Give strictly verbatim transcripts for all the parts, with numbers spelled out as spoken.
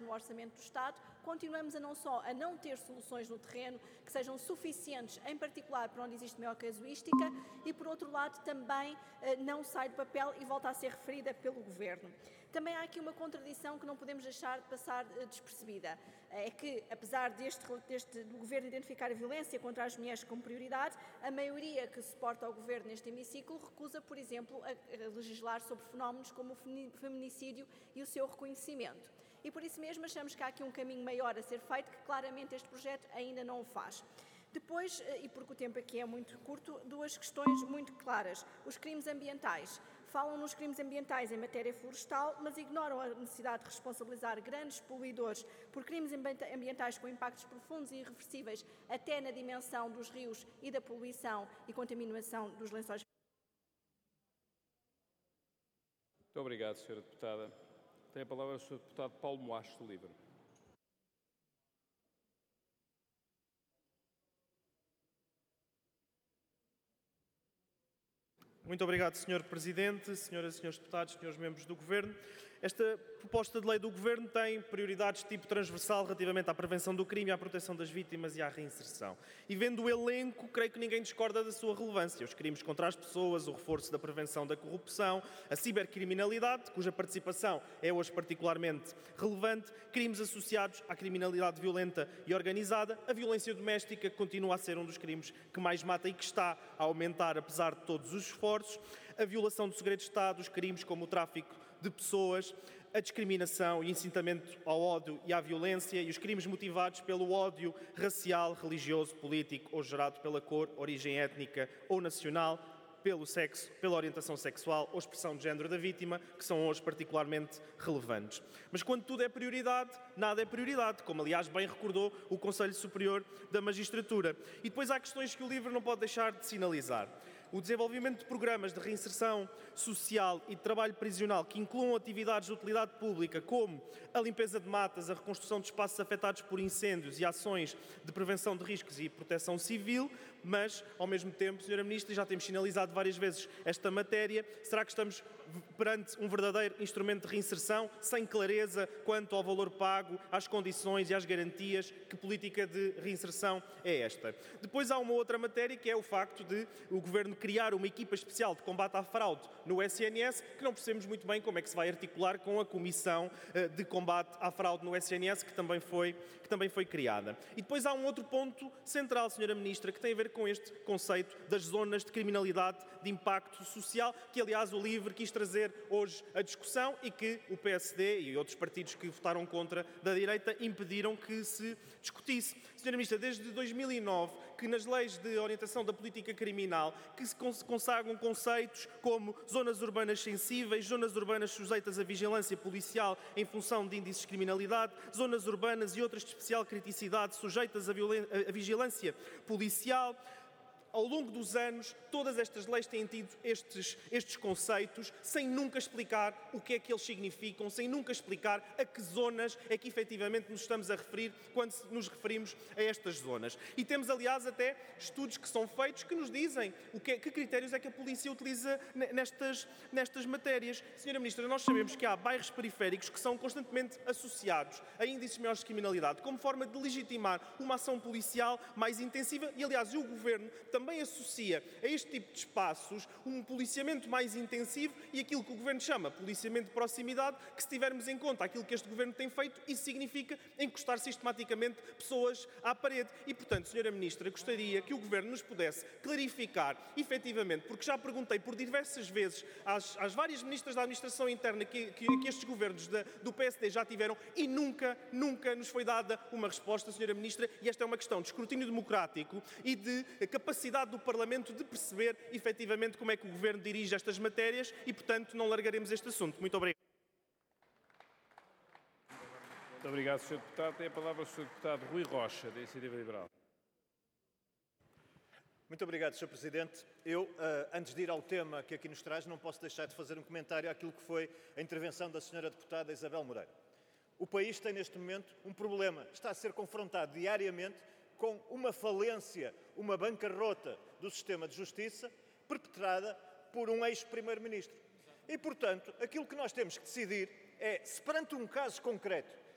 no Orçamento do Estado, continuamos a não só a não ter soluções no terreno que sejam suficientes, em particular para onde existe maior casuística, e por outro lado também não sai do papel e volta a ser referida pelo Governo. Também há aqui uma contradição que não podemos deixar de passar despercebida. É que, apesar deste, deste, do Governo identificar a violência contra as mulheres como prioridade, a maioria que suporta ao Governo neste hemiciclo recusa, por exemplo, a, a legislar sobre fenómenos como o feminicídio e o seu reconhecimento. E por isso mesmo achamos que há aqui um caminho maior a ser feito, que claramente este projeto ainda não o faz. Depois, e porque o tempo aqui é muito curto, duas questões muito claras. Os crimes ambientais. Falam nos crimes ambientais em matéria florestal, mas ignoram a necessidade de responsabilizar grandes poluidores por crimes ambientais com impactos profundos e irreversíveis até na dimensão dos rios e da poluição e contaminação dos lençóis. Muito obrigado, senhora Deputada. Tem a palavra o senhor Deputado Paulo Moacho do Livre. Muito obrigado, senhor Presidente, senhoras e senhores deputados, senhores membros do Governo. Esta proposta de lei do Governo tem prioridades de tipo transversal relativamente à prevenção do crime, à proteção das vítimas e à reinserção. E vendo o elenco, creio que ninguém discorda da sua relevância. Os crimes contra as pessoas, o reforço da prevenção da corrupção, a cibercriminalidade, cuja participação é hoje particularmente relevante, crimes associados à criminalidade violenta e organizada, a violência doméstica, que continua a ser um dos crimes que mais mata e que está a aumentar apesar de todos os esforços, a violação do segredo de Estado, os crimes como o tráfico de pessoas, a discriminação e incitamento ao ódio e à violência e os crimes motivados pelo ódio racial, religioso, político ou gerado pela cor, origem étnica ou nacional, pelo sexo, pela orientação sexual ou expressão de género da vítima, que são hoje particularmente relevantes. Mas quando tudo é prioridade, nada é prioridade, como aliás bem recordou o Conselho Superior da Magistratura. E depois há questões que o livro não pode deixar de sinalizar. O desenvolvimento de programas de reinserção social e de trabalho prisional que incluam atividades de utilidade pública como a limpeza de matas, a reconstrução de espaços afetados por incêndios e ações de prevenção de riscos e proteção civil, mas, ao mesmo tempo, senhora Ministra, já temos sinalizado várias vezes esta matéria, será que estamos perante um verdadeiro instrumento de reinserção, sem clareza quanto ao valor pago, às condições e às garantias? Que política de reinserção é esta? Depois há uma outra matéria, que é o facto de o Governo criar uma equipa especial de combate à fraude no S N S, que não percebemos muito bem como é que se vai articular com a Comissão de Combate à Fraude no S N S, que também foi, que também foi criada. E depois há um outro ponto central, senhora Ministra, que tem a ver com este conceito das zonas de criminalidade de impacto social, que aliás o LIVRE quis trazer hoje a discussão e que o P S D e outros partidos que votaram contra da direita impediram que se discutisse. Senhora Ministra, desde dois mil e nove que nas leis de orientação da política criminal que se consagram conceitos como zonas urbanas sensíveis, zonas urbanas sujeitas à vigilância policial em função de índices de criminalidade, zonas urbanas e outras de especial criticidade sujeitas à vigilância policial. Ao longo dos anos, todas estas leis têm tido estes, estes conceitos, sem nunca explicar o que é que eles significam, sem nunca explicar a que zonas é que efetivamente nos estamos a referir quando nos referimos a estas zonas. E temos, aliás, até estudos que são feitos que nos dizem o que, é, que critérios é que a polícia utiliza nestas, nestas matérias. Senhora Ministra, nós sabemos que há bairros periféricos que são constantemente associados a índices maiores de criminalidade, como forma de legitimar uma ação policial mais intensiva e, aliás, o Governo também associa a este tipo de espaços um policiamento mais intensivo e aquilo que o Governo chama policiamento de proximidade, que se tivermos em conta aquilo que este Governo tem feito, isso significa encostar sistematicamente pessoas à parede. E, portanto, senhora Ministra, gostaria que o Governo nos pudesse clarificar, efetivamente, porque já perguntei por diversas vezes às, às várias ministras da Administração Interna que, que, que estes governos da, do P S D já tiveram e nunca, nunca nos foi dada uma resposta, senhora Ministra, e esta é uma questão de escrutínio democrático e de capacidade do Parlamento de perceber efetivamente como é que o Governo dirige estas matérias e, portanto, não largaremos este assunto. Muito obrigado. Muito obrigado, senhor Deputado. Tem a palavra o senhor Deputado Rui Rocha, da Iniciativa Liberal. Muito obrigado, senhor Presidente. Eu, antes de ir ao tema que aqui nos traz, não posso deixar de fazer um comentário àquilo que foi a intervenção da senhora Deputada Isabel Moreira. O país tem, neste momento, um problema. Está a ser confrontado diariamente com uma falência, uma bancarrota do sistema de justiça perpetrada por um ex-primeiro-ministro. E, portanto, aquilo que nós temos que decidir é, se perante um caso concreto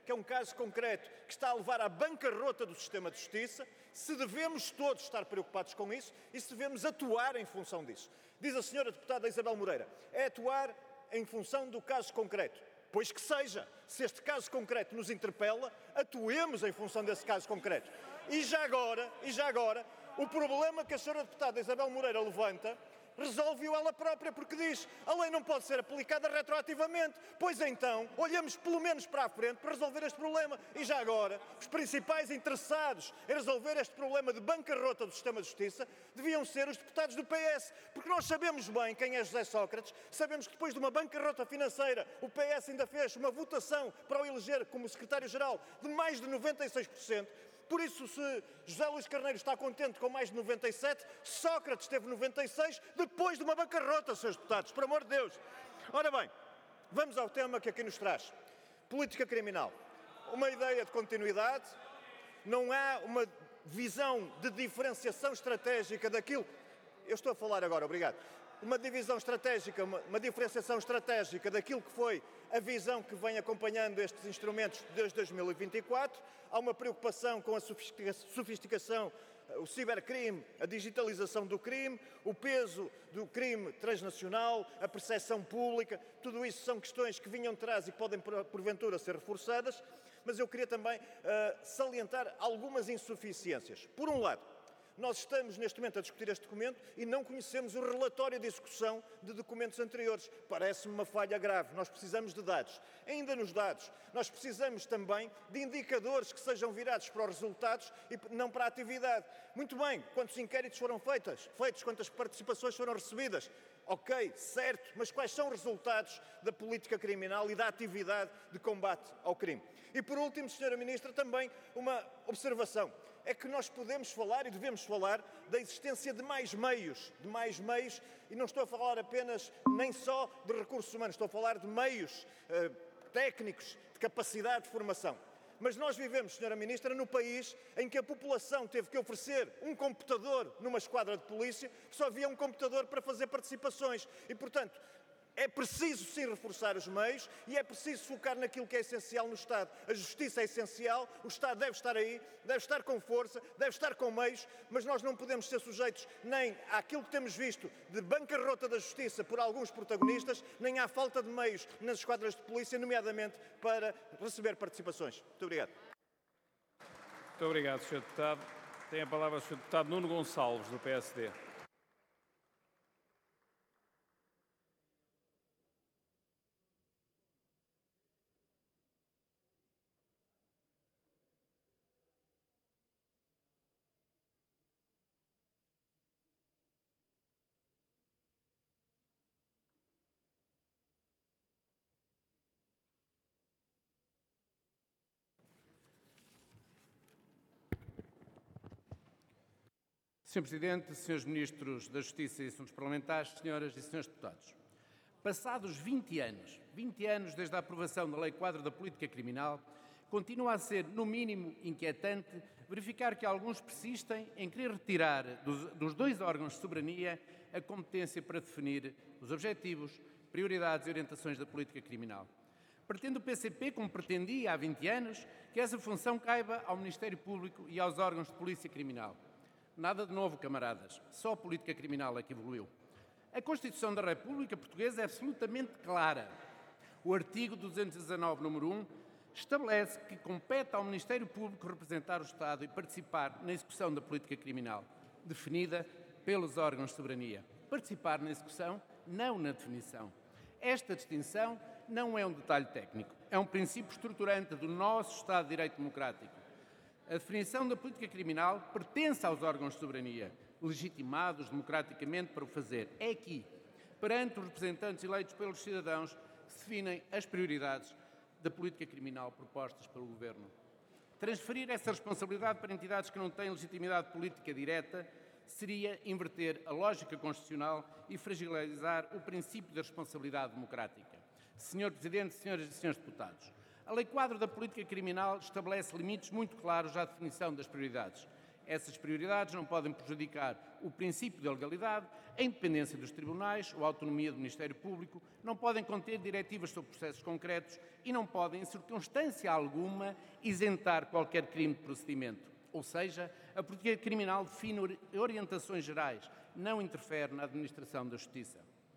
que é um caso concreto que está a levar à bancarrota do sistema de justiça, se devemos todos estar preocupados com isso e se devemos atuar em função disso. Diz a senhora deputada Isabel Moreira, é atuar em função do caso concreto. Pois que seja, se este caso concreto nos interpela, atuemos em função desse caso concreto. E já agora, e já agora, o problema que a senhora deputada Isabel Moreira levanta, resolve-o ela própria, porque diz a lei não pode ser aplicada retroativamente. Pois então, olhamos pelo menos para a frente para resolver este problema. E já agora, os principais interessados em resolver este problema de bancarrota do sistema de justiça deviam ser os deputados do P S, porque nós sabemos bem quem é José Sócrates, sabemos que depois de uma bancarrota financeira o P S ainda fez uma votação para o eleger como secretário-geral de mais de noventa e seis por cento. Por isso, se José Luís Carneiro está contente com mais de noventa e sete, Sócrates teve noventa e seis depois de uma bancarrota, senhores deputados, por amor de Deus. Ora bem, vamos ao tema que aqui nos traz. Política criminal. Uma ideia de continuidade, não há uma visão de diferenciação estratégica daquilo... Eu estou a falar agora, obrigado. Uma divisão estratégica, uma, uma diferenciação estratégica daquilo que foi a visão que vem acompanhando estes instrumentos desde dois mil e vinte e quatro. Há uma preocupação com a sofisticação, o cibercrime, a digitalização do crime, o peso do crime transnacional, a percepção pública. Tudo isso são questões que vinham de trás e podem, porventura, ser reforçadas. Mas eu queria também uh, salientar algumas insuficiências. Por um lado, nós estamos neste momento a discutir este documento e não conhecemos o relatório de execução de documentos anteriores. Parece-me uma falha grave. Nós precisamos de dados. Ainda nos dados, nós precisamos também de indicadores que sejam virados para os resultados e não para a atividade. Muito bem, quantos inquéritos foram feitos? Feitos, quantas participações foram recebidas? Ok, certo, mas quais são os resultados da política criminal e da atividade de combate ao crime? E por último, senhora Ministra, também uma observação. É que nós podemos falar e devemos falar da existência de mais meios, de mais meios, e não estou a falar apenas nem só de recursos humanos, estou a falar de meios eh, técnicos, de capacidade de formação. Mas nós vivemos, senhora Ministra, no país em que a população teve que oferecer um computador numa esquadra de polícia, só havia um computador para fazer participações. E, portanto, é preciso sim reforçar os meios e é preciso focar naquilo que é essencial no Estado. A justiça é essencial, o Estado deve estar aí, deve estar com força, deve estar com meios, mas nós não podemos ser sujeitos nem àquilo que temos visto de bancarrota da justiça por alguns protagonistas, nem à falta de meios nas esquadras de polícia, nomeadamente para receber participações. Muito obrigado. Muito obrigado, senhor Deputado. Tem a palavra o senhor Deputado Nuno Gonçalves, do P S D. senhor Presidente, senhores Ministros da Justiça e Assuntos Parlamentares, senhoras e senhores deputados. Passados vinte anos, vinte anos desde a aprovação da Lei Quadro da Política Criminal, continua a ser, no mínimo, inquietante verificar que alguns persistem em querer retirar dos, dos dois órgãos de soberania a competência para definir os objetivos, prioridades e orientações da política criminal. Pretende o P C P, como pretendia há vinte anos, que essa função caiba ao Ministério Público e aos órgãos de polícia criminal. Nada de novo, camaradas. Só a política criminal é que evoluiu. A Constituição da República Portuguesa é absolutamente clara. O artigo duzentos e dezanove, número um, estabelece que compete ao Ministério Público representar o Estado e participar na execução da política criminal, definida pelos órgãos de soberania. Participar na execução, não na definição. Esta distinção não é um detalhe técnico, é um princípio estruturante do nosso Estado de Direito Democrático. A definição da política criminal pertence aos órgãos de soberania, legitimados democraticamente para o fazer. É aqui, perante os representantes eleitos pelos cidadãos, que se definem as prioridades da política criminal propostas pelo Governo. Transferir essa responsabilidade para entidades que não têm legitimidade política direta seria inverter a lógica constitucional e fragilizar o princípio da responsabilidade democrática. senhor Presidente, senhoras e senhores deputados, a Lei Quadro da Política Criminal estabelece limites muito claros à definição das prioridades. Essas prioridades não podem prejudicar o princípio da legalidade, a independência dos tribunais ou a autonomia do Ministério Público, não podem conter diretivas sobre processos concretos e não podem, em circunstância alguma, isentar qualquer crime de procedimento. Ou seja, a política criminal define orientações gerais, não interfere na administração da justiça.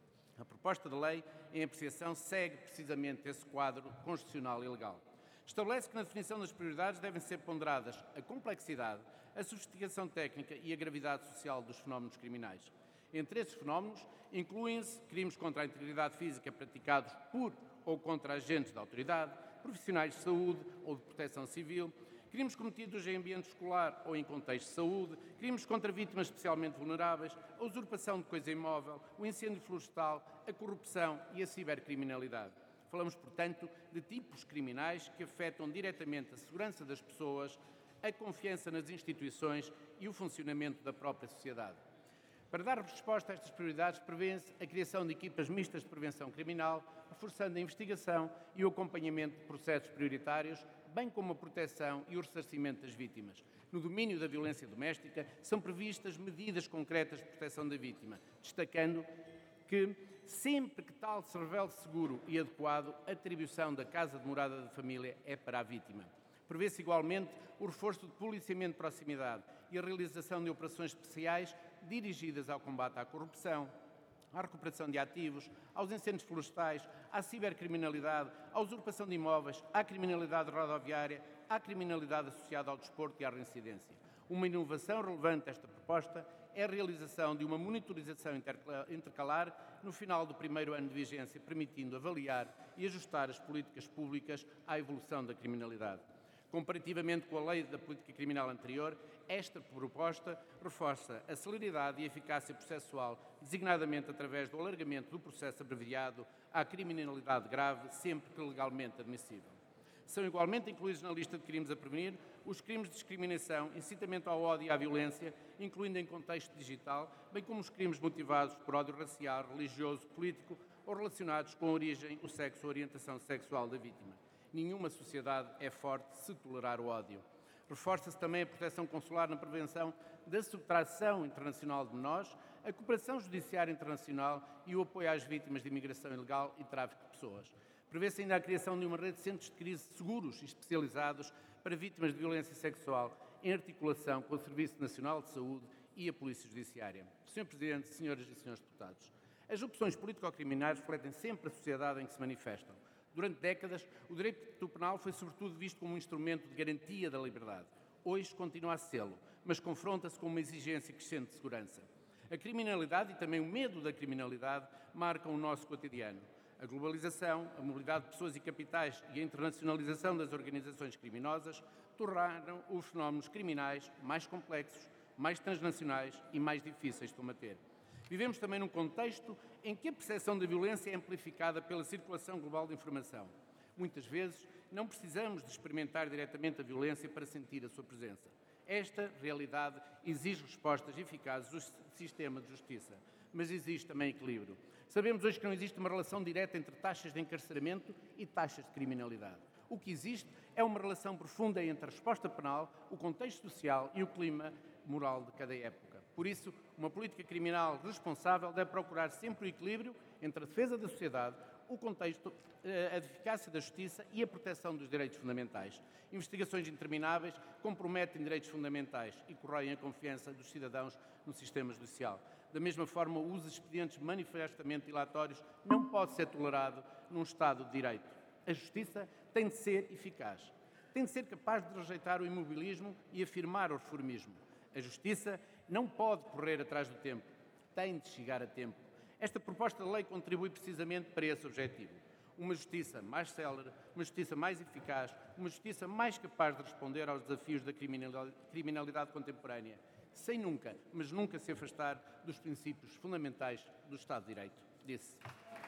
A proposta de lei em apreciação segue precisamente esse quadro constitucional e legal. Estabelece que na definição das prioridades devem ser ponderadas a complexidade, a sofisticação técnica e a gravidade social dos fenómenos criminais. Entre esses fenómenos, incluem-se crimes contra a integridade física praticados por ou contra agentes da autoridade, profissionais de saúde ou de proteção civil, crimes cometidos em ambiente escolar ou em contexto de saúde, crimes contra vítimas especialmente vulneráveis, a usurpação de coisa imóvel, o incêndio florestal, a corrupção e a cibercriminalidade. Falamos, portanto, de tipos criminais que afetam diretamente a segurança das pessoas, a confiança nas instituições e o funcionamento da própria sociedade. Para dar resposta a estas prioridades, prevê-se a criação de equipas mistas de prevenção criminal, reforçando a investigação e o acompanhamento de processos prioritários, bem como a proteção e o ressarcimento das vítimas. No domínio da violência doméstica, são previstas medidas concretas de proteção da vítima, destacando que, sempre que tal se revele seguro e adequado, a atribuição da casa de morada da família é para a vítima. Prevê-se igualmente o reforço de policiamento de proximidade e a realização de operações especiais dirigidas ao combate à corrupção, à recuperação de ativos, aos incêndios florestais, à cibercriminalidade, à usurpação de imóveis, à criminalidade rodoviária, à criminalidade associada ao desporto e à reincidência. Uma inovação relevante desta proposta é a realização de uma monitorização intercalar no final do primeiro ano de vigência, permitindo avaliar e ajustar as políticas públicas à evolução da criminalidade. Comparativamente com a lei da política criminal anterior, esta proposta reforça a celeridade e a eficácia processual, designadamente através do alargamento do processo abreviado à criminalidade grave, sempre que legalmente admissível. São igualmente incluídos na lista de crimes a prevenir os crimes de discriminação, incitamento ao ódio e à violência, incluindo em contexto digital, bem como os crimes motivados por ódio racial, religioso, político ou relacionados com a origem, o sexo ou orientação sexual da vítima. Nenhuma sociedade é forte se tolerar o ódio. Reforça-se também a proteção consular na prevenção da subtração internacional de menores, a cooperação judiciária internacional e o apoio às vítimas de imigração ilegal e tráfico de pessoas. Prevê-se ainda a criação de uma rede de centros de crise seguros e especializados para vítimas de violência sexual, em articulação com o Serviço Nacional de Saúde e a Polícia Judiciária. senhor Presidente, senhoras e senhores deputados, as opções político-criminais refletem sempre a sociedade em que se manifestam. Durante décadas, o direito penal foi sobretudo visto como um instrumento de garantia da liberdade. Hoje continua a sê-lo, mas confronta-se com uma exigência crescente de segurança. A criminalidade e também o medo da criminalidade marcam o nosso cotidiano. A globalização, a mobilidade de pessoas e capitais e a internacionalização das organizações criminosas tornaram os fenómenos criminais mais complexos, mais transnacionais e mais difíceis de combater. Vivemos também num contexto em que a percepção da violência é amplificada pela circulação global de informação. Muitas vezes, não precisamos de experimentar diretamente a violência para sentir a sua presença. Esta realidade exige respostas eficazes do sistema de justiça, mas existe também equilíbrio. Sabemos hoje que não existe uma relação direta entre taxas de encarceramento e taxas de criminalidade. O que existe é uma relação profunda entre a resposta penal, o contexto social e o clima moral de cada época. Por isso, uma política criminal responsável deve procurar sempre o equilíbrio entre a defesa da sociedade, o contexto, a eficácia da justiça e a proteção dos direitos fundamentais. Investigações intermináveis comprometem direitos fundamentais e corroem a confiança dos cidadãos no sistema judicial. Da mesma forma, o uso de expedientes manifestamente dilatórios não pode ser tolerado num Estado de Direito. A justiça tem de ser eficaz. Tem de ser capaz de rejeitar o imobilismo e afirmar o reformismo. A justiça não pode correr atrás do tempo. Tem de chegar a tempo. Esta proposta de lei contribui precisamente para esse objetivo. Uma justiça mais célere, uma justiça mais eficaz, uma justiça mais capaz de responder aos desafios da criminalidade contemporânea, sem nunca, mas nunca se afastar dos princípios fundamentais do Estado de Direito. Disse.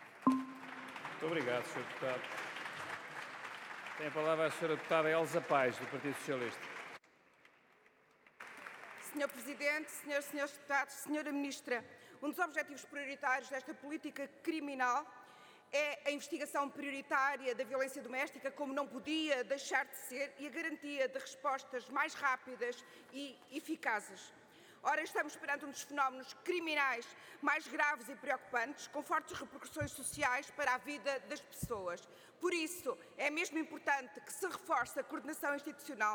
Muito obrigado, senhor Deputado. Tem a palavra a senhora Deputada Elsa Paes, do Partido Socialista. senhor Presidente, senhoras e senhores deputados, senhora Ministra, um dos objetivos prioritários desta política criminal É a investigação prioritária da violência doméstica, como não podia deixar de ser, e a garantia de respostas mais rápidas e eficazes. Ora, estamos perante um dos fenómenos criminais mais graves e preocupantes, com fortes repercussões sociais para a vida das pessoas. Por isso, é mesmo importante que se reforce a coordenação institucional